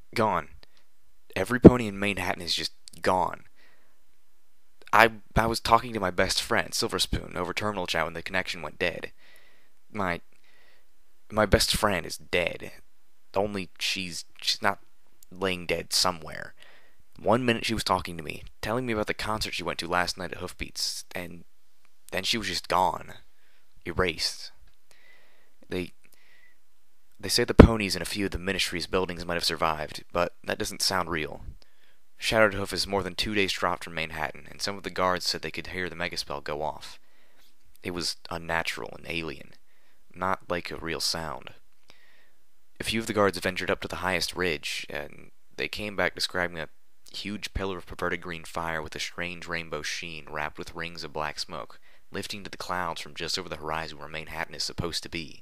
Gone. Every pony in Manhattan is just gone. I was talking to my best friend, Silver Spoon, over terminal chat when the connection went dead. My my best friend is dead. Only she's not laying dead somewhere. One minute she was talking to me, telling me about the concert she went to last night at Hoofbeats, and then she was just gone. Erased. They they say the ponies in a few of the ministry's buildings might have survived, but that doesn't sound real. Shattered Hoof is more than 2 days drop from Manhattan, and some of the guards said they could hear the megaspell go off. It was unnatural and alien, not like a real sound. A few of the guards ventured up to the highest ridge, and they came back describing a huge pillar of perverted green fire with a strange rainbow sheen wrapped with rings of black smoke, lifting to the clouds from just over the horizon where Manhattan is supposed to be.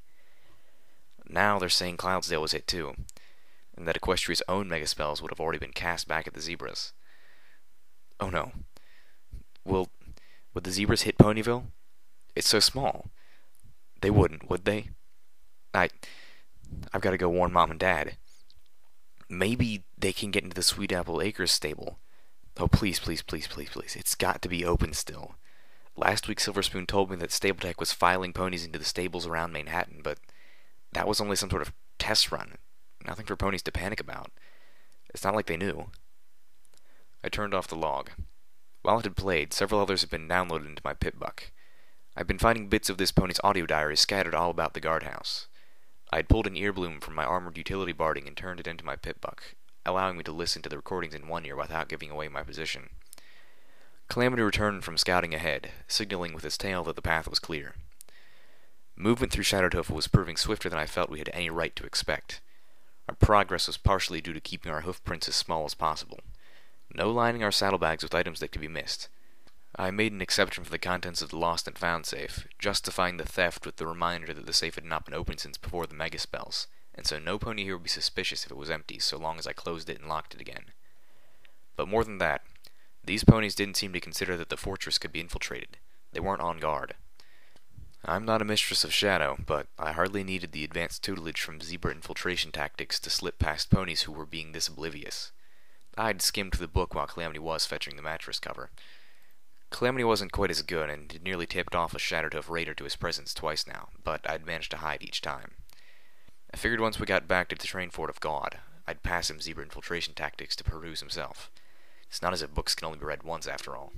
Now they're saying Cloudsdale was hit too, and that Equestria's own megaspells would have already been cast back at the zebras. Oh no. Will would the zebras hit Ponyville? It's so small. They wouldn't, would they? I I've got to go warn Mom and Dad. Maybe they can get into the Sweet Apple Acres stable. Oh, please, please, please, please, please. It's got to be open still. Last week, Silver Spoon told me that Stapletech was filing ponies into the stables around Manhattan, but that was only some sort of test run. Nothing for ponies to panic about. It's not like they knew. I turned off the log. While it had played, several others had been downloaded into my PipBuck. I'd been finding bits of this pony's audio diary scattered all about the guardhouse. I had pulled an earbloom from my armored utility barding and turned it into my PipBuck, allowing me to listen to the recordings in one ear without giving away my position. Calamity returned from scouting ahead, signaling with his tail that the path was clear. Movement through Shattered Hoof was proving swifter than I felt we had any right to expect. Our progress was partially due to keeping our hoof prints as small as possible. No lining our saddlebags with items that could be missed. I made an exception for the contents of the lost and found safe, justifying the theft with the reminder that the safe had not been opened since before the megaspells, and so no pony here would be suspicious if it was empty so long as I closed it and locked it again. But more than that, these ponies didn't seem to consider that the fortress could be infiltrated. They weren't on guard. I'm not a mistress of shadow, but I hardly needed the advanced tutelage from zebra infiltration tactics to slip past ponies who were being this oblivious. I'd skimmed the book while Calamity was fetching the mattress cover. Calamity wasn't quite as good, and had nearly tipped off a Shattered Hoof raider to his presence twice now, but I'd managed to hide each time. I figured once we got back to the train fort of God, I'd pass him zebra infiltration tactics to peruse himself. It's not as if books can only be read once, after all.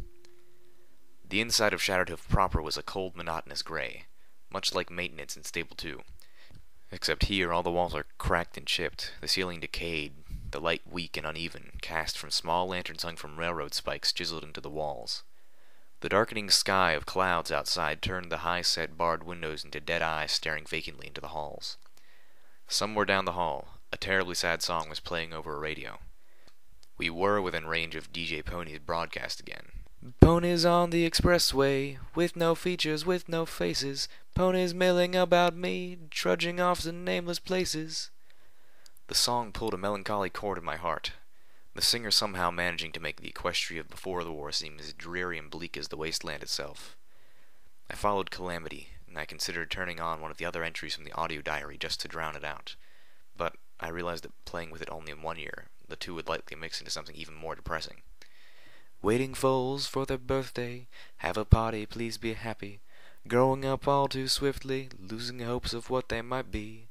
The inside of Shattered Hoof proper was a cold, monotonous gray, much like maintenance in Stable 2. Except here, all the walls are cracked and chipped, the ceiling decayed, the light weak and uneven, cast from small lanterns hung from railroad spikes chiseled into the walls. The darkening sky of clouds outside turned the high-set barred windows into dead eyes staring vacantly into the halls. Somewhere down the hall, a terribly sad song was playing over a radio. We were within range of DJ Pony's broadcast again. Ponies on the expressway, with no features, with no faces. Ponies milling about me, trudging off to nameless places. The song pulled a melancholy chord in my heart, the singer somehow managing to make the Equestria of before the war seem as dreary and bleak as the wasteland itself. I followed Calamity, and I considered turning on one of the other entries from the audio diary just to drown it out. But I realized that playing with it only in one ear, the two would likely mix into something even more depressing. Waiting foals for their birthday, have a party, please be happy. Growing up all too swiftly, losing hopes of what they might be.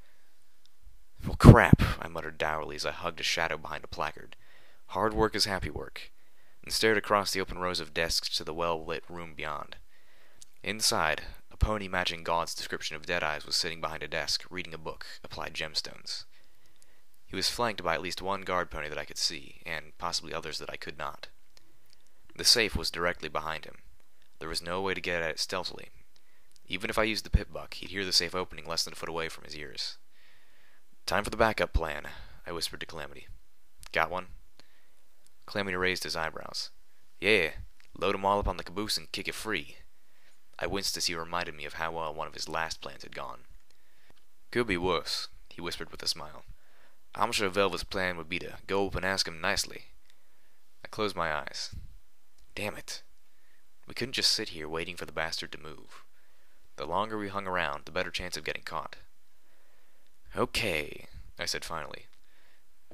Well, crap, I muttered dourly as I hugged a shadow behind a placard. Hard work is happy work, and stared across the open rows of desks to the well-lit room beyond. Inside, a pony matching God's description of Deadeyes was sitting behind a desk, reading a book, Applied Gemstones. He was flanked by at least one guard pony that I could see, and possibly others that I could not. The safe was directly behind him. There was no way to get at it stealthily. Even if I used the PipBuck, he'd hear the safe opening less than a foot away from his ears. Time for the backup plan, I whispered to Calamity. Got one? Calamity raised his eyebrows. Yeah, load 'em all up on the caboose and kick it free. I winced as he reminded me of how well one of his last plans had gone. Could be worse, he whispered with a smile. I'm sure Velvet's plan would be to go up and ask him nicely. I closed my eyes. Damn it. We couldn't just sit here waiting for the bastard to move. The longer we hung around, the better chance of getting caught. Okay, I said finally.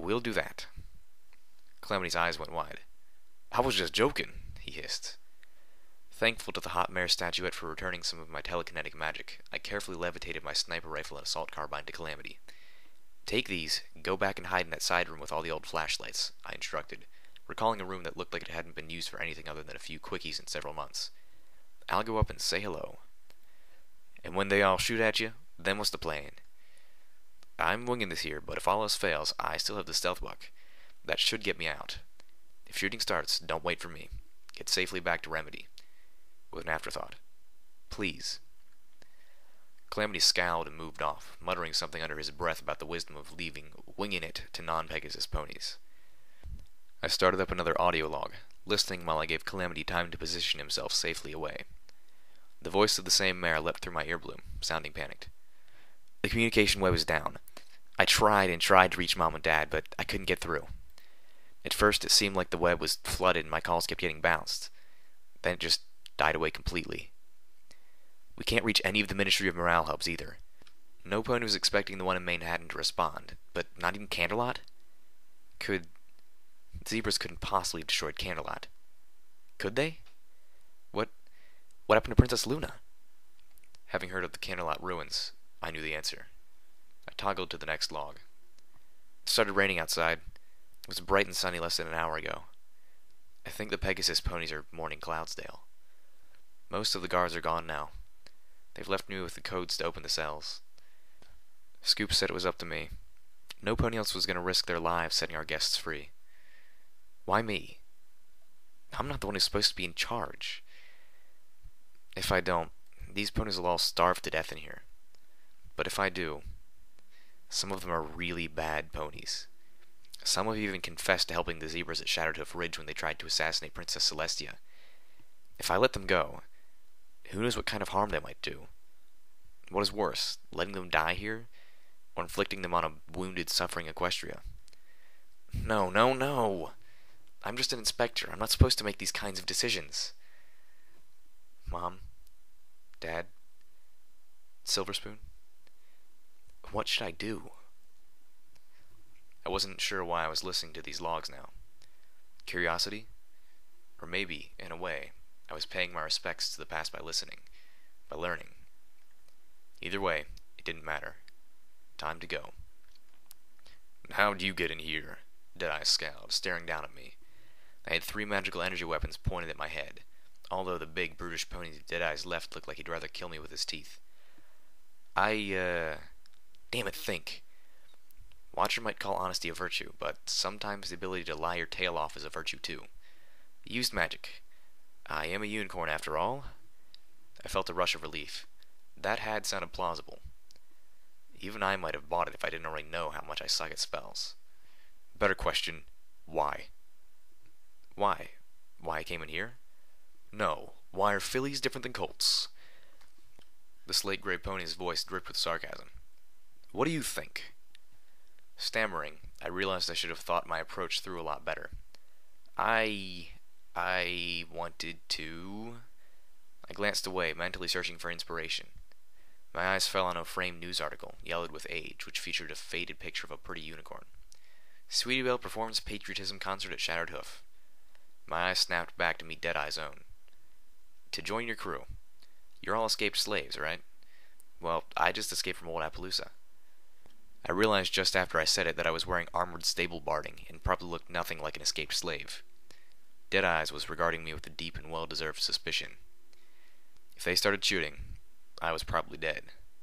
We'll do that. Calamity's eyes went wide. I was just joking, he hissed. Thankful to the hot mare statuette for returning some of my telekinetic magic, I carefully levitated my sniper rifle and assault carbine to Calamity. Take these, go back and hide in that side room with all the old flashlights, I instructed, recalling a room that looked like it hadn't been used for anything other than a few quickies in several months. I'll go up and say hello. And when they all shoot at you, then what's the plan? I'm winging this here, but if all else fails, I still have the stealth buck. That should get me out. If shooting starts, don't wait for me. Get safely back to Remedy. With an afterthought. Please. Calamity scowled and moved off, muttering something under his breath about the wisdom of winging it to non-Pegasus ponies. I started up another audio log, listening while I gave Calamity time to position himself safely away. The voice of the same mare leapt through my earbloom, sounding panicked. The communication web is down. I tried and tried to reach Mom and Dad, but I couldn't get through. At first, it seemed like the web was flooded and my calls kept getting bounced. Then it just died away completely. We can't reach any of the Ministry of Morale hubs either. No pony was expecting the one in Manhattan to respond, but not even Canterlot? Zebras couldn't possibly have destroyed Canterlot. Could they? What happened to Princess Luna? Having heard of the Canterlot ruins, I knew the answer. I toggled to the next log. It started raining outside. It was bright and sunny less than an hour ago. I think the Pegasus ponies are mourning Cloudsdale. Most of the guards are gone now. They've left me with the codes to open the cells. Scoop said it was up to me. No pony else was going to risk their lives setting our guests free. Why me? I'm not the one who's supposed to be in charge. If I don't, these ponies will all starve to death in here. But if I do, some of them are really bad ponies. Some have even confessed to helping the zebras at Shadowtooth Ridge when they tried to assassinate Princess Celestia. If I let them go, who knows what kind of harm they might do? What is worse, letting them die here, or inflicting them on a wounded, suffering Equestria? No, no, no! I'm just an inspector. I'm not supposed to make these kinds of decisions. Mom? Dad? Silverspoon? What should I do? I wasn't sure why I was listening to these logs now. Curiosity? Or maybe, in a way, I was paying my respects to the past by listening, by learning. Either way, it didn't matter. Time to go. How'd you get in here? Deadeye scowled, staring down at me. I had 3 magical energy weapons pointed at my head, although the big, brutish pony Deadeye's left looked like he'd rather kill me with his teeth. Damn it, think. Watcher might call honesty a virtue, but sometimes the ability to lie your tail off is a virtue too. Used magic. I am a unicorn after all. I felt a rush of relief. That had sounded plausible. Even I might have bought it if I didn't already know how much I suck at spells. Better question, why? Why? Why I came in here? No. Why are fillies different than colts? The slate-gray pony's voice dripped with sarcasm. What do you think? Stammering, I realized I should have thought my approach through a lot better. I wanted to... I glanced away, mentally searching for inspiration. My eyes fell on a framed news article, yellowed with age, which featured a faded picture of a pretty unicorn. Sweetie Belle performs patriotism concert at Shattered Hoof. My eyes snapped back to meet Deadeye's own. To join your crew. You're all escaped slaves, right? Well, I just escaped from Old Appaloosa. I realized just after I said it that I was wearing armored stable barding and probably looked nothing like an escaped slave. Deadeyes was regarding me with a deep and well-deserved suspicion. If they started shooting, I was probably dead.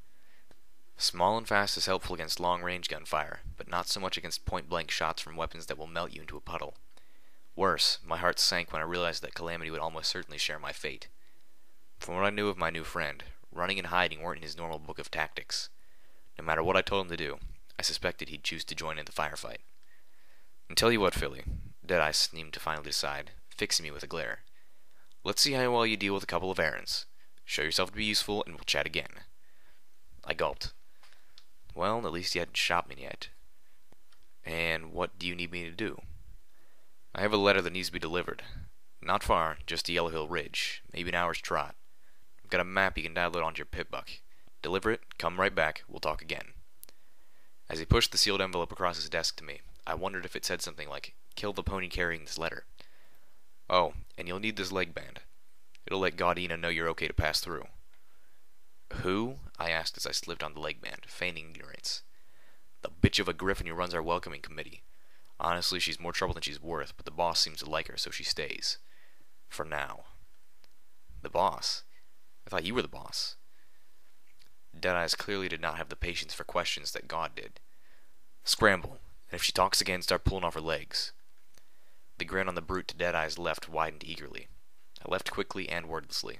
Small and fast is helpful against long-range gunfire, but not so much against point-blank shots from weapons that will melt you into a puddle. Worse, my heart sank when I realized that Calamity would almost certainly share my fate. From what I knew of my new friend, running and hiding weren't in his normal book of tactics. No matter what I told him to do, I suspected he'd choose to join in the firefight. And tell you what, Philly, Deadeye seemed to finally decide, fixing me with a glare. Let's see how well you deal with a couple of errands. Show yourself to be useful, and we'll chat again. I gulped. Well, at least he hadn't shot me yet. And what do you need me to do? I have a letter that needs to be delivered. Not far, just to Yellow Hill Ridge, maybe an hour's trot. I've got a map you can download onto your Pip-Buck. Deliver it, come right back, we'll talk again. As he pushed the sealed envelope across his desk to me, I wondered if it said something like, "Kill the pony carrying this letter." "Oh, and you'll need this leg band. It'll let Gaudina know you're okay to pass through." "Who?" I asked as I slipped on the leg band, feigning ignorance. "The bitch of a griffin who runs our welcoming committee. Honestly, she's more trouble than she's worth, but the boss seems to like her, so she stays. For now." "The boss? I thought you were the boss." Deadeyes clearly did not have the patience for questions that God did. "Scramble, and if she talks again, start pulling off her legs." The grin on the brute to Deadeye's left widened eagerly. I left quickly and wordlessly.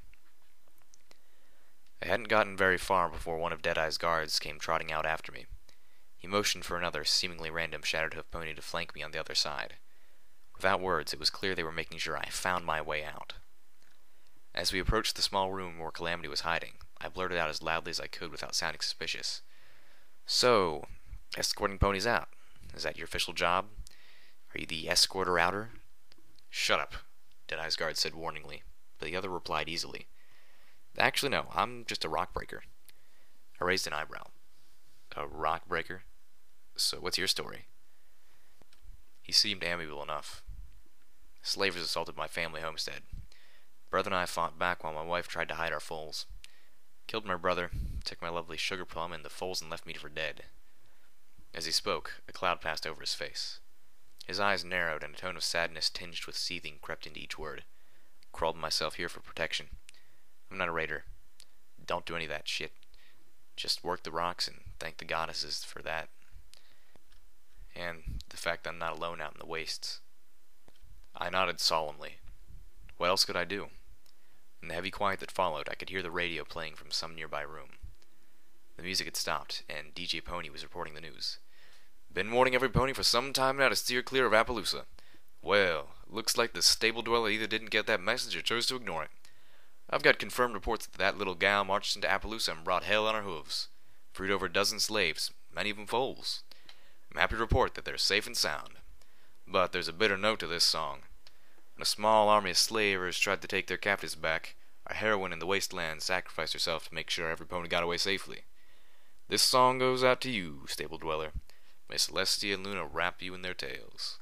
I hadn't gotten very far before one of Deadeye's guards came trotting out after me. He motioned for another seemingly random Shattered Hoof pony to flank me on the other side. Without words, it was clear they were making sure I found my way out. As we approached the small room where Calamity was hiding, I blurted out as loudly as I could without sounding suspicious. "So, escorting ponies out. Is that your official job? Are you the escorter-outer?" "Shut up," Deadeye's guard said warningly, but the other replied easily. "Actually, no, I'm just a rock breaker." I raised an eyebrow. "A rock breaker? So what's your story?" He seemed amiable enough. "Slavers assaulted my family homestead. Brother and I fought back while my wife tried to hide our foals. Killed my brother, took my lovely sugar plum and the foals and left me for dead." As he spoke, a cloud passed over his face. His eyes narrowed and a tone of sadness tinged with seething crept into each word. "Crawled myself here for protection. I'm not a raider. Don't do any of that shit. Just work the rocks and thank the goddesses for that. And the fact that I'm not alone out in the wastes." I nodded solemnly. What else could I do? In the heavy quiet that followed, I could hear the radio playing from some nearby room. The music had stopped, and DJ Pony was reporting the news. "Been warning every pony for some time now to steer clear of Appaloosa. Well, looks like the stable dweller either didn't get that message or chose to ignore it. I've got confirmed reports that that little gal marched into Appaloosa and brought hell on her hooves. Freed over a dozen slaves, many of them foals. I'm happy to report that they're safe and sound. But there's a bitter note to this song. When a small army of slavers tried to take their captives back, a heroine in the wasteland sacrificed herself to make sure every pony got away safely. This song goes out to you, stable dweller. May Celestia and Luna wrap you in their tails."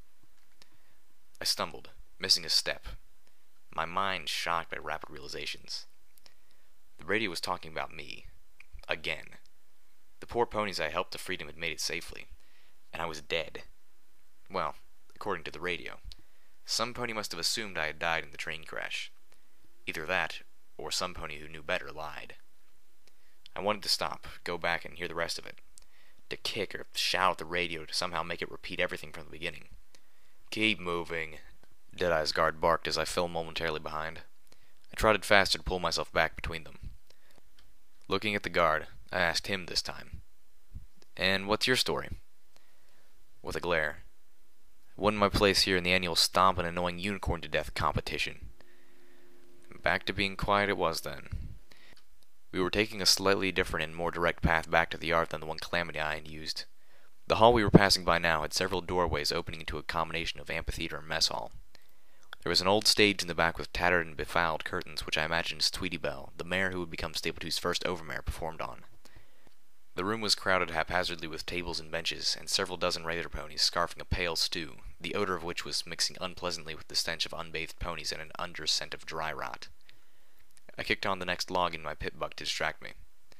I stumbled, missing a step, my mind shocked by rapid realizations. The radio was talking about me. Again. The poor ponies I helped to freedom had made it safely, and I was dead. Well, according to the radio. Some pony must have assumed I had died in the train crash. Either that, or some pony who knew better lied. I wanted to stop, go back and hear the rest of it. To kick or shout at the radio to somehow make it repeat everything from the beginning. "Keep moving," Deadeye's guard barked as I fell momentarily behind. I trotted faster to pull myself back between them. Looking at the guard, I asked him this time, "And what's your story?" With a glare. "Won my place here in the annual Stomp an Annoying Unicorn to Death competition." Back to being quiet it was then. We were taking a slightly different and more direct path back to the yard than the one Calamity I had used. The hall we were passing by now had several doorways opening into a combination of amphitheater and mess hall. There was an old stage in the back with tattered and befouled curtains, which I imagined Tweety Belle, the mare who would become Stapletooth's first overmare, performed on. The room was crowded haphazardly with tables and benches, and several dozen raider ponies scarfing a pale stew, the odor of which was mixing unpleasantly with the stench of unbathed ponies and an under-scent of dry rot. I kicked on the next log in my pit buck to distract me.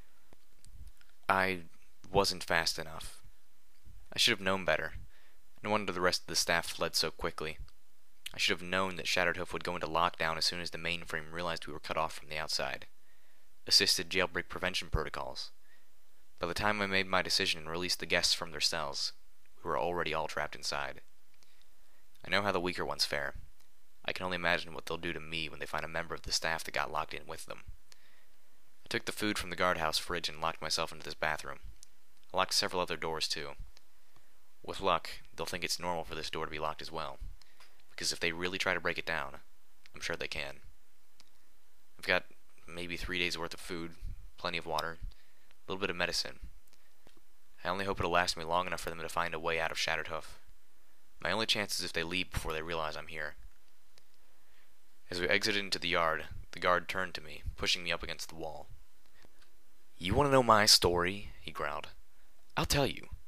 I wasn't fast enough. I should have known better. No wonder the rest of the staff fled so quickly. I should have known that Shattered Hoof would go into lockdown as soon as the mainframe realized we were cut off from the outside. Assisted jailbreak prevention protocols. By the time I made my decision and released the guests from their cells, we were already all trapped inside. I know how the weaker ones fare. I can only imagine what they'll do to me when they find a member of the staff that got locked in with them. I took the food from the guardhouse fridge and locked myself into this bathroom. I locked several other doors too. With luck, they'll think it's normal for this door to be locked as well. Because if they really try to break it down, I'm sure they can. I've got maybe 3 days worth of food, plenty of water, a little bit of medicine. I only hope it'll last me long enough for them to find a way out of Shattered Hoof. My only chance is if they leave before they realize I'm here. As we exited into the yard, the guard turned to me, pushing me up against the wall. "You want to know my story?" he growled. "I'll tell you.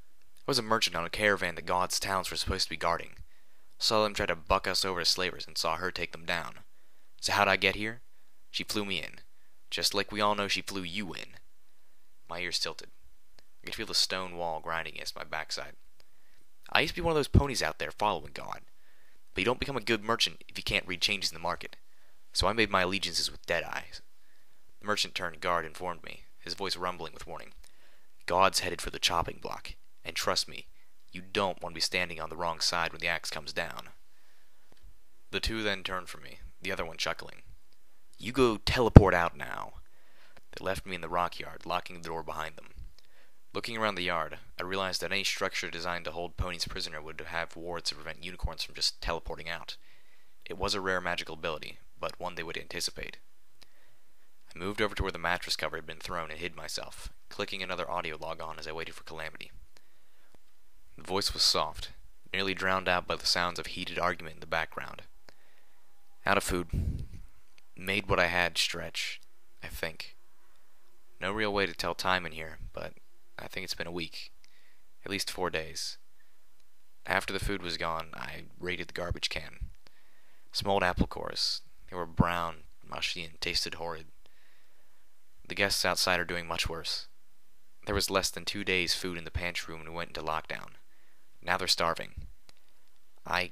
was a merchant on a caravan that God's talents were supposed to be guarding. Saw them try to buck us over as slavers and saw her take them down. So how'd I get here? She flew me in. Just like we all know she flew you in. My ears tilted. I could feel the stone wall grinding against my backside. I used to be one of those ponies out there following God. But you don't become a good merchant if you can't read changes in the market. So I made my allegiances with Deadeye. The merchant turned guard informed me, his voice rumbling with warning. God's headed for the chopping block. And trust me, you don't want to be standing on the wrong side when the axe comes down. The two then turned from me, the other one chuckling. You go teleport out now. They left me in the rock yard, locking the door behind them. Looking around the yard, I realized that any structure designed to hold ponies prisoner would have wards to prevent unicorns from just teleporting out. It was a rare magical ability, but one they would anticipate. I moved over to where the mattress cover had been thrown and hid myself, clicking another audio log on as I waited for Calamity. The voice was soft, nearly drowned out by the sounds of heated argument in the background. Out of food. Made what I had stretch, I think. No real way to tell time in here, but I think it's been a week. At least 4 days. After the food was gone, I raided the garbage can. Smoked apple cores. They were brown, mushy, and tasted horrid. The guests outside are doing much worse. There was less than 2 days' food in the pantry room when we went into lockdown. Now they're starving. I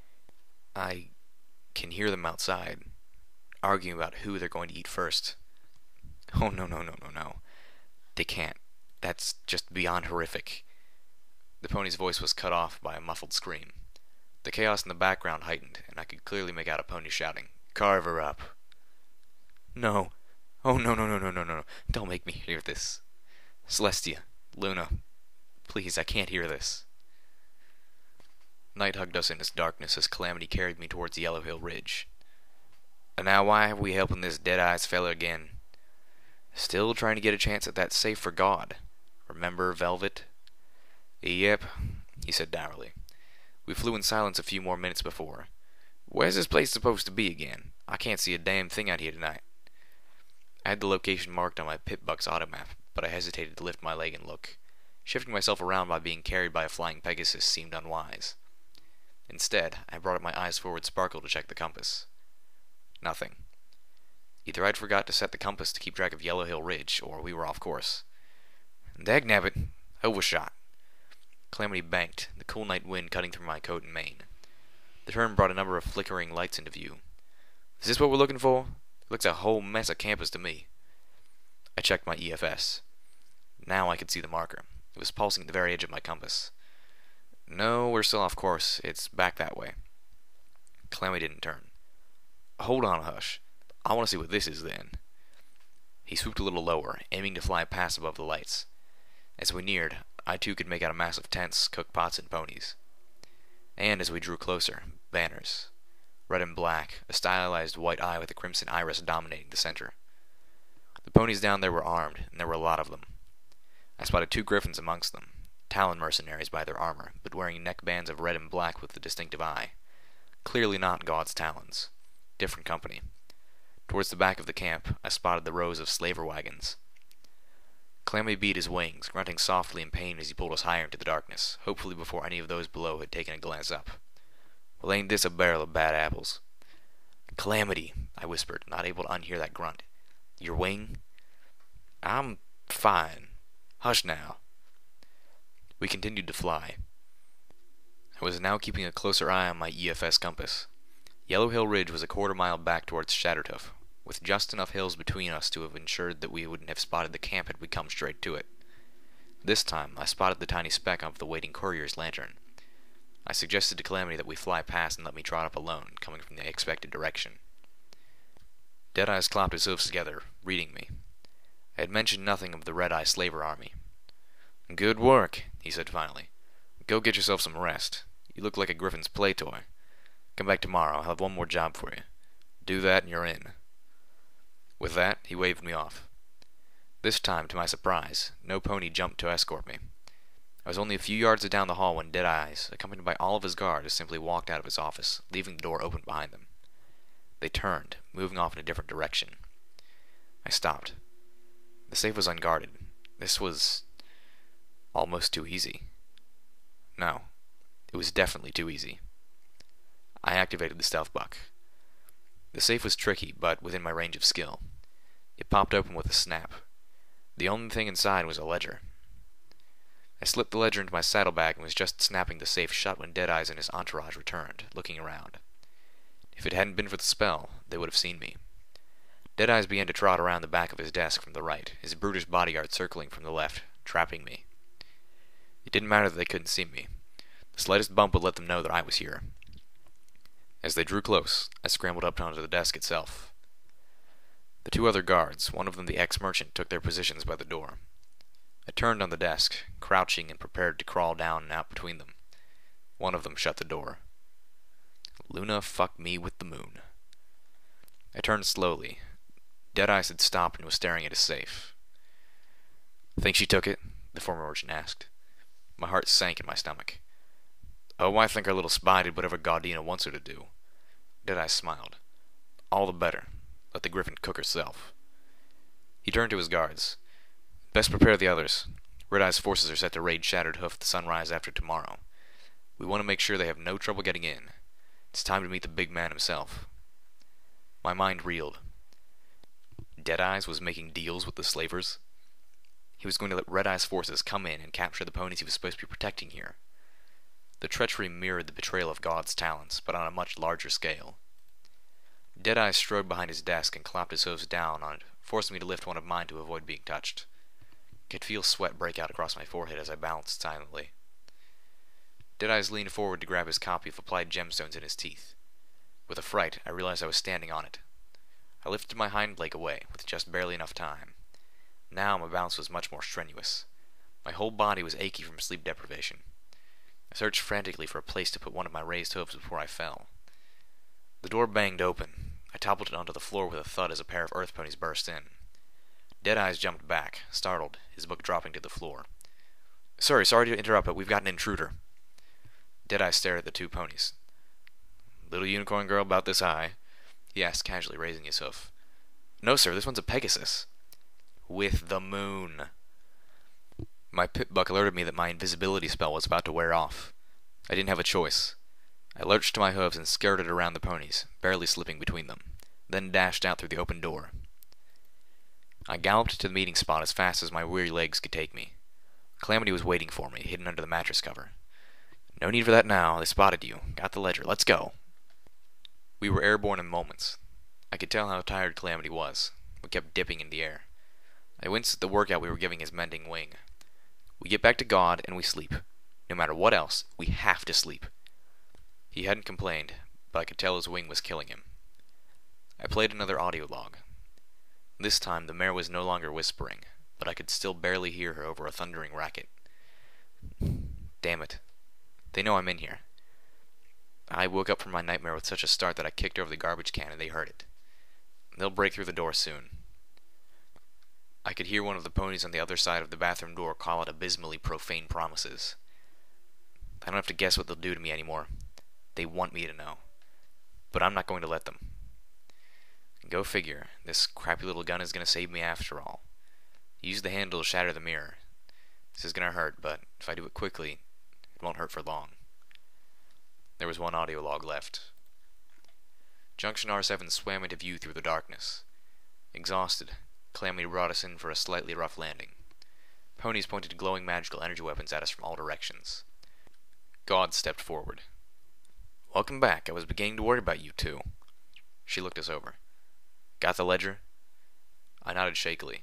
can hear them outside, arguing about who they're going to eat first. Oh, no. They can't. That's just beyond horrific. The pony's voice was cut off by a muffled scream. The chaos in the background heightened, and I could clearly make out a pony shouting, Carve her up. No. Oh, no. Don't make me hear this. Celestia, Luna, please, I can't hear this. Night hugged us in its darkness as Calamity carried me towards Yellow Hill Ridge. And now why have we helping this dead-eyes fella again? Still trying to get a chance at that safe for God. Remember Velvet? Yep, he said dourly. We flew in silence a few more minutes before. Where's this place supposed to be again? I can't see a damn thing out here tonight. I had the location marked on my Pip-Buck's automap, but I hesitated to lift my leg and look. Shifting myself around by being carried by a flying Pegasus seemed unwise. Instead, I brought up my eyes forward sparkle to check the compass. Nothing. Either I'd forgot to set the compass to keep track of Yellow Hill Ridge, or we were off course. Dagnabbit, overshot. Calamity banked, the cool night wind cutting through my coat and mane. The turn brought a number of flickering lights into view. Is this what we're looking for? It looks a whole mess of campus to me. I checked my EFS. Now I could see the marker. It was pulsing at the very edge of my compass. No, we're still off course. It's back that way. Calamity didn't turn. Hold on, Hush. I want to see what this is then. He swooped a little lower, aiming to fly past above the lights. As we neared, I too could make out a mass of tents, cook pots, and ponies. And as we drew closer, banners. Red and black, a stylized white eye with a crimson iris dominating the center. The ponies down there were armed, and there were a lot of them. I spotted 2 griffins amongst them, Talon mercenaries by their armor, but wearing neckbands of red and black with the distinctive eye. Clearly not God's Talons. Different company. Towards the back of the camp, I spotted the rows of slaver wagons. Calamity beat his wings, grunting softly in pain as he pulled us higher into the darkness, hopefully before any of those below had taken a glance up. Well, ain't this a barrel of bad apples? Calamity, I whispered, not able to unhear that grunt. Your wing? I'm fine. Hush now. We continued to fly. I was now keeping a closer eye on my EFS compass. Yellow Hill Ridge was a quarter-mile back towards Shattertuff, with just enough hills between us to have ensured that we wouldn't have spotted the camp had we come straight to it. This time, I spotted the tiny speck of the waiting courier's lantern. I suggested to Calamity that we fly past and let me trot up alone, coming from the expected direction. Deadeyes clapped his hoofs together, reading me. I had mentioned nothing of the red-eye slaver army. Good work, he said finally. Go get yourself some rest. You look like a griffin's play toy. Come back tomorrow. I'll have one more job for you. Do that and you're in. With that, he waved me off. This time, to my surprise, no pony jumped to escort me. I was only a few yards down the hall when Deadeyes, accompanied by all of his guard, simply walked out of his office, leaving the door open behind them. They turned, moving off in a different direction. I stopped. The safe was unguarded. This was almost too easy. No, it was definitely too easy. I activated the stealth buck. The safe was tricky, but within my range of skill. It popped open with a snap. The only thing inside was a ledger. I slipped the ledger into my saddlebag and was just snapping the safe shut when Deadeyes and his entourage returned, looking around. If it hadn't been for the spell, they would have seen me. Deadeyes began to trot around the back of his desk from the right, his brutish bodyguard circling from the left, trapping me. It didn't matter that they couldn't see me. The slightest bump would let them know that I was here. As they drew close, I scrambled up onto the desk itself. The two other guards, one of them the ex-merchant, took their positions by the door. I turned on the desk, crouching and prepared to crawl down and out between them. One of them shut the door. Luna fucked me with the moon. I turned slowly. Deadeyes had stopped and was staring at his safe. "Think she took it?" the former merchant asked. My heart sank in my stomach. "Oh, I think our little spy did whatever Gaudina wants her to do." Deadeyes smiled. "All the better. Let the griffin cook herself." He turned to his guards. "Best prepare the others. Red-Eye's forces are set to raid Shattered Hoof at the sunrise after tomorrow. We want to make sure they have no trouble getting in. It's time to meet the big man himself." My mind reeled. Deadeyes was making deals with the slavers. He was going to let Red-Eye's forces come in and capture the ponies he was supposed to be protecting here. The treachery mirrored the betrayal of God's talents, but on a much larger scale. Deadeye strode behind his desk and clapped his hooves down on it, forcing me to lift one of mine to avoid being touched. I could feel sweat break out across my forehead as I balanced silently. Deadeyes leaned forward to grab his copy of Applied Gemstones in his teeth. With a fright, I realized I was standing on it. I lifted my hind leg away, with just barely enough time. Now my balance was much more strenuous. My whole body was achy from sleep deprivation. I searched frantically for a place to put one of my raised hooves before I fell. The door banged open. I toppled it onto the floor with a thud as a pair of earth ponies burst in. Deadeyes jumped back, startled, his book dropping to the floor. Sorry to interrupt, but we've got an intruder." Deadeye stared at the two ponies. "Little unicorn girl about this high?" he asked casually, raising his hoof. "No, sir, this one's a Pegasus." "With the moon." My pip-buck alerted me that my invisibility spell was about to wear off. I didn't have a choice. I lurched to my hooves and skirted around the ponies, barely slipping between them, then dashed out through the open door. I galloped to the meeting spot as fast as my weary legs could take me. Calamity was waiting for me, hidden under the mattress cover. "No need for that now. They spotted you. Got the ledger. Let's go." We were airborne in moments. I could tell how tired Calamity was. We kept dipping in the air. I winced at the workout we were giving his mending wing. We get back to God and we sleep. No matter what else, we have to sleep. He hadn't complained, but I could tell his wing was killing him. I played another audio log. This time the mare was no longer whispering, but I could still barely hear her over a thundering racket. Damn it. They know I'm in here. I woke up from my nightmare with such a start that I kicked over the garbage can and they heard it. They'll break through the door soon. I could hear one of the ponies on the other side of the bathroom door call out abysmally profane promises. I don't have to guess what they'll do to me anymore. They want me to know. But I'm not going to let them. Go figure. This crappy little gun is going to save me after all. Use the handle to shatter the mirror. This is going to hurt, but if I do it quickly, it won't hurt for long. There was one audio log left. Junction R7 swam into view through the darkness. Exhausted, Calamity brought us in for a slightly rough landing. Ponies pointed glowing magical energy weapons at us from all directions. God stepped forward. "Welcome back. I was beginning to worry about you two." She looked us over. "Got the ledger?" I nodded shakily.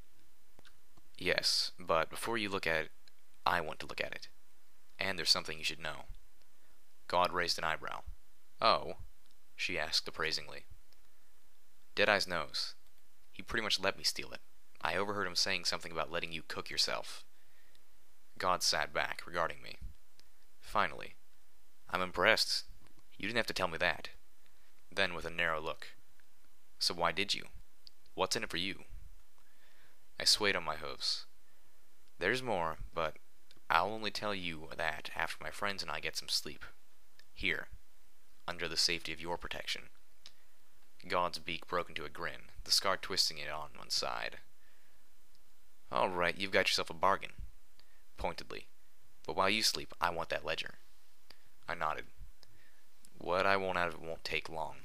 "Yes, but before you look at it, I want to look at it. And there's something you should know." God raised an eyebrow. "Oh?" she asked appraisingly. Deadeye's knows. He pretty much let me steal it. I overheard him saying something about letting you cook yourself. God sat back, regarding me. Finally. "I'm impressed. You didn't have to tell me that." Then, with a narrow look. "So why did you? What's in it for you?" I swayed on my hooves. "There's more, but I'll only tell you that after my friends and I get some sleep. Here, under the safety of your protection." God's beak broke into a grin, the scar twisting it on one side. "All right, you've got yourself a bargain." Pointedly. But while you sleep, I want that ledger. I nodded. What I want out of it won't take long.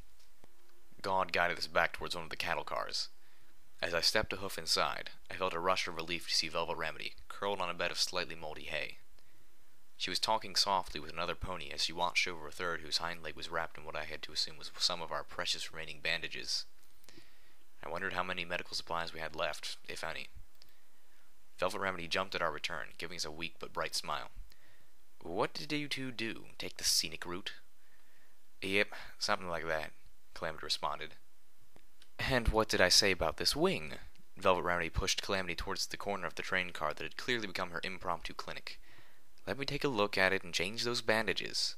God guided us back towards one of the cattle cars. As I stepped a hoof inside, I felt a rush of relief to see Velvet Remedy, curled on a bed of slightly moldy hay. She was talking softly with another pony as she watched over a third whose hind leg was wrapped in what I had to assume was some of our precious remaining bandages. I wondered how many medical supplies we had left, if any. Velvet Remedy jumped at our return, giving us a weak but bright smile. "What did you two do? Take the scenic route?" "Yep, something like that," Calamity responded. "And what did I say about this wing?" Velvet Remedy pushed Calamity towards the corner of the train car that had clearly become her impromptu clinic. "Let me take a look at it and change those bandages."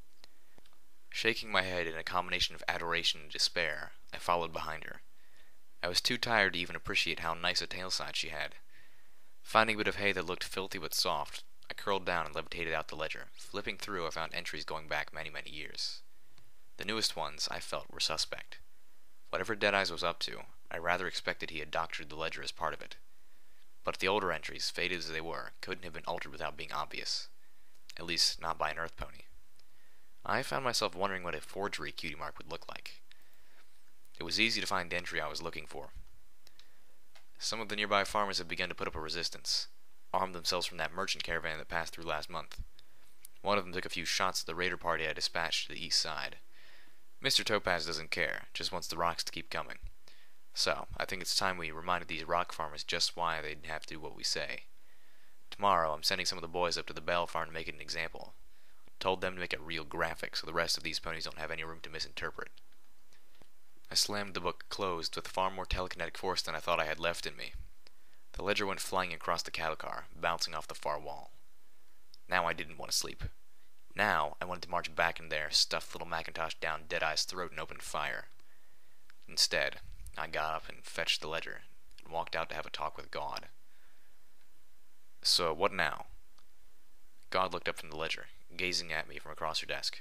Shaking my head in a combination of adoration and despair, I followed behind her. I was too tired to even appreciate how nice a tailside she had. Finding a bit of hay that looked filthy but soft, I curled down and levitated out the ledger. Flipping through, I found entries going back many, many years. The newest ones, I felt, were suspect. Whatever Deadeyes was up to, I rather expected he had doctored the ledger as part of it. But the older entries, faded as they were, couldn't have been altered without being obvious. At least, not by an Earth pony. I found myself wondering what a forgery cutie mark would look like. It was easy to find the entry I was looking for. Some of the nearby farmers had begun to put up a resistance, armed themselves from that merchant caravan that passed through last month. One of them took a few shots at the raider party I dispatched to the east side. Mr. Topaz doesn't care, just wants the rocks to keep coming. So, I think it's time we reminded these rock farmers just why they'd have to do what we say. Tomorrow, I'm sending some of the boys up to the Bell farm to make it an example. Told them to make it real graphic so the rest of these ponies don't have any room to misinterpret. I slammed the book closed with far more telekinetic force than I thought I had left in me. The ledger went flying across the cattle car, bouncing off the far wall. Now I didn't want to sleep. Now I wanted to march back in there, stuff little Macintosh down Deadeye's throat and open fire. Instead, I got up and fetched the ledger, and walked out to have a talk with God. "So, what now?" God looked up from the ledger, gazing at me from across her desk.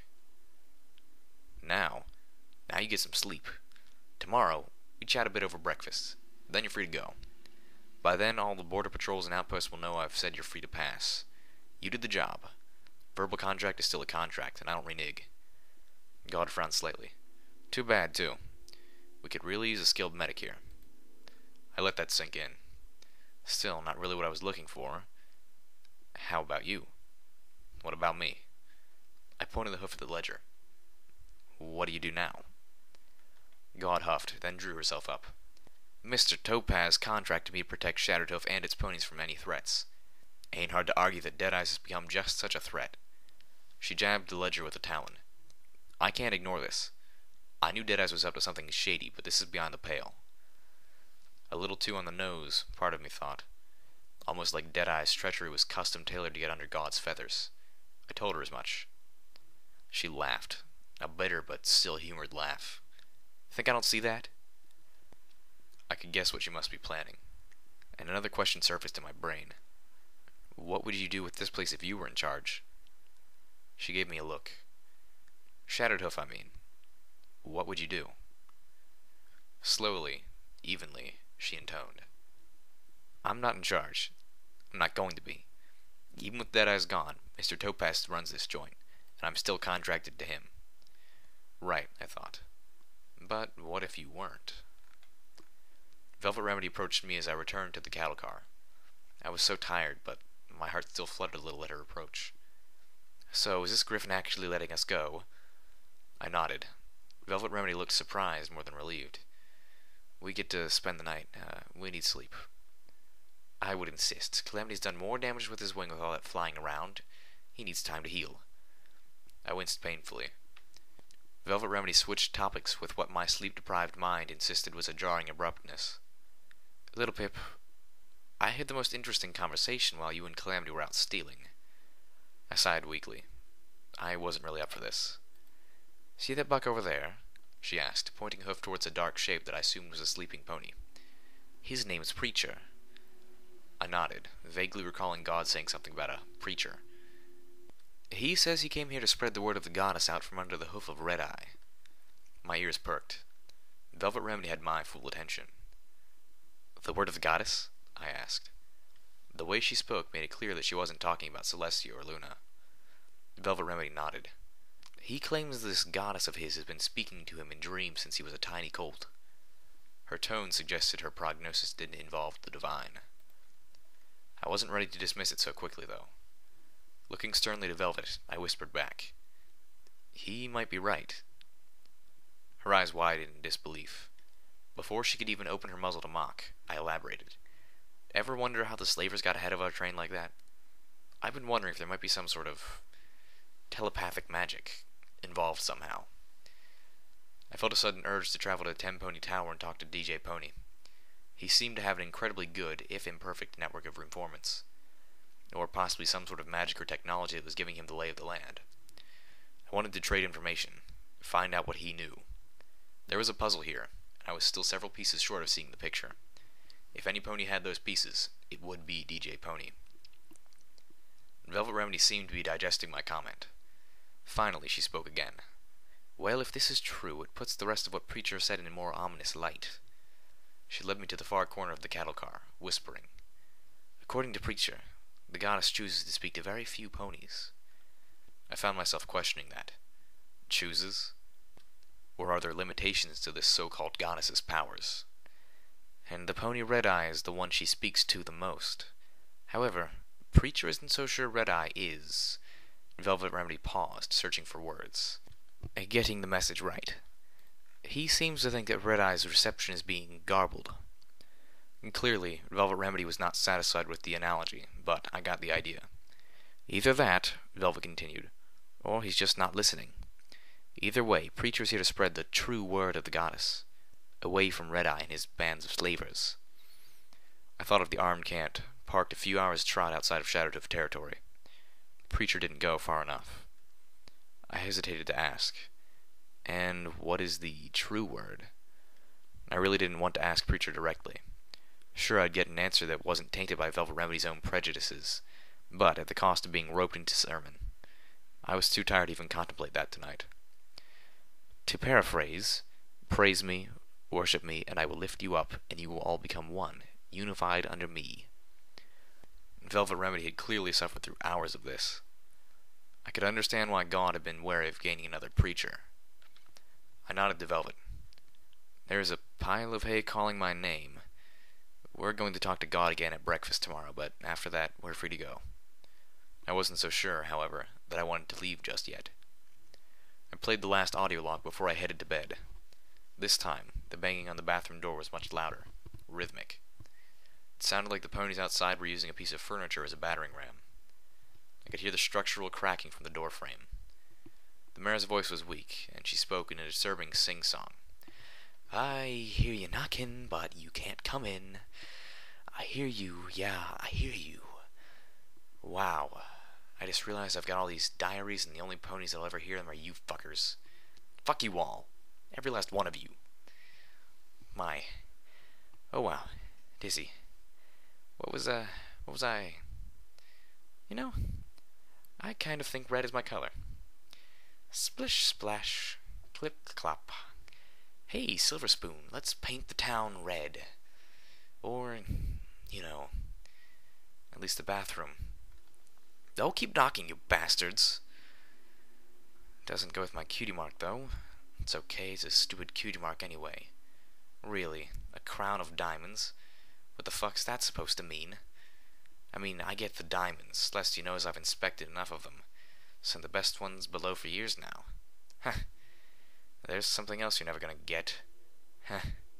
Now you get some sleep. Tomorrow, we chat a bit over breakfast. Then you're free to go. By then, all the border patrols and outposts will know I've said you're free to pass. You did the job. Verbal contract is still a contract, and I don't renege." God frowned slightly. "Too bad, too. We could really use a skilled medic here." I let that sink in. Still, not really what I was looking for. "How about you?" "What about me?" I pointed the hoof at the ledger. "What do you do now?" God huffed, then drew herself up. "Mr. Topaz contracted me to protect Shattertooth and its ponies from any threats. Ain't hard to argue that Deadeyes has become just such a threat." She jabbed the ledger with a talon. "I can't ignore this. I knew Deadeyes was up to something shady, but this is beyond the pale." A little too on the nose, part of me thought. Almost like Deadeye's treachery was custom-tailored to get under God's feathers. I told her as much. She laughed, a bitter but still humored laugh. "Think I don't see that?" I could guess what she must be planning. And another question surfaced in my brain. "What would you do with this place if you were in charge?" She gave me a look. "Shattertooth, I mean. What would you do?" Slowly, evenly, she intoned. "I'm not in charge. I'm not going to be. Even with Deadeyes gone, Mr. Topaz runs this joint, and I'm still contracted to him." Right, I thought. But what if you weren't? Velvet Remedy approached me as I returned to the cattle car. I was so tired, but my heart still fluttered a little at her approach. "So, is this Griffin actually letting us go?" I nodded. Velvet Remedy looked surprised more than relieved. "We get to spend the night. We need sleep." "I would insist. Calamity's done more damage with his wing with all that flying around. He needs time to heal." I winced painfully. Velvet Remedy switched topics with what my sleep-deprived mind insisted was a jarring abruptness. "Little Pip, I had the most interesting conversation while you and Calamity were out stealing." I sighed weakly. I wasn't really up for this. "See that buck over there?" she asked, pointing a hoof towards a dark shape that I assumed was a sleeping pony. "His name's Preacher." I nodded, vaguely recalling God saying something about a preacher. "He says he came here to spread the word of the goddess out from under the hoof of Red-Eye." My ears perked. Velvet Remedy had my full attention. "The word of the goddess?" I asked. The way she spoke made it clear that she wasn't talking about Celestia or Luna. Velvet Remedy nodded. He claims this goddess of his has been speaking to him in dreams since he was a tiny colt. Her tone suggested her prognosis didn't involve the divine. I wasn't ready to dismiss it so quickly, though. Looking sternly to Velvet, I whispered back, "He might be right." Her eyes widened in disbelief. Before she could even open her muzzle to mock, I elaborated. Ever wonder how the slavers got ahead of our train like that? I've been wondering if there might be some sort of telepathic magic involved somehow. I felt a sudden urge to travel to Ten Pony Tower and talk to DJ Pony. He seemed to have an incredibly good, if imperfect, network of informants. Or possibly some sort of magic or technology that was giving him the lay of the land. I wanted to trade information, find out what he knew. There was a puzzle here, and I was still several pieces short of seeing the picture. If any pony had those pieces, it would be DJ Pony. Velvet Remedy seemed to be digesting my comment. Finally, she spoke again. Well, if this is true, it puts the rest of what Preacher said in a more ominous light. She led me to the far corner of the cattle car, whispering. According to Preacher, the goddess chooses to speak to very few ponies. I found myself questioning that. Chooses? Or are there limitations to this so-called goddess's powers? And the pony Red-Eye is the one she speaks to the most. However, Preacher isn't so sure Red-Eye is. Velvet Remedy paused, searching for words. Getting the message right. He seems to think that Red-Eye's reception is being garbled. And clearly, Velvet Remedy was not satisfied with the analogy, but I got the idea. Either that, Velvet continued, or he's just not listening. Either way, Preacher's here to spread the true word of the goddess, away from Red-Eye and his bands of slavers. I thought of the armed cant, parked a few hours' trot outside of Shadowtooth territory. Preacher didn't go far enough. I hesitated to ask, and what is the true word? I really didn't want to ask Preacher directly. Sure, I'd get an answer that wasn't tainted by Velvet Remedy's own prejudices, but at the cost of being roped into sermon. I was too tired to even contemplate that tonight. To paraphrase, praise me, worship me, and I will lift you up, and you will all become one, unified under me. Velvet Remedy had clearly suffered through hours of this. I could understand why God had been wary of gaining another preacher. I nodded to Velvet. There is a pile of hay calling my name. We're going to talk to God again at breakfast tomorrow, but after that, we're free to go. I wasn't so sure, however, that I wanted to leave just yet. I played the last audio log before I headed to bed. This time, the banging on the bathroom door was much louder, rhythmic. It sounded like the ponies outside were using a piece of furniture as a battering ram. I could hear the structural cracking from the door frame. The mare's voice was weak, and she spoke in a disturbing sing-song. I hear you knocking, but you can't come in. I hear you, yeah, I hear you. Wow. I just realized I've got all these diaries, and the only ponies that'll ever hear them are you fuckers. Fuck you all. Every last one of you. My. Oh wow. Dizzy. What was I? You know, I kind of think red is my color. Splish splash. Clip clop. Hey, Silver Spoon, let's paint the town red. Or, you know, at least the bathroom. Don't keep knocking, you bastards. Doesn't go with my cutie mark, though. It's okay, it's a stupid cutie mark anyway. Really, a crown of diamonds? What the fuck's that supposed to mean? I mean, I get the diamonds. Celestia knows I've inspected enough of them. Some of the best ones below for years now. Huh. There's something else you're never gonna get. Huh.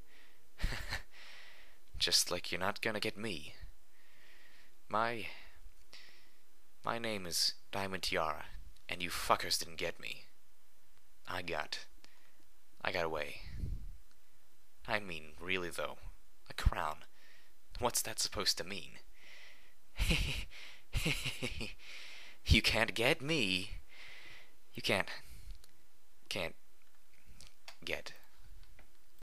Just like you're not gonna get me. My name is Diamond Tiara, and you fuckers didn't get me. I got away. I mean, really though, a crown. What's that supposed to mean? You can't get me. You can't get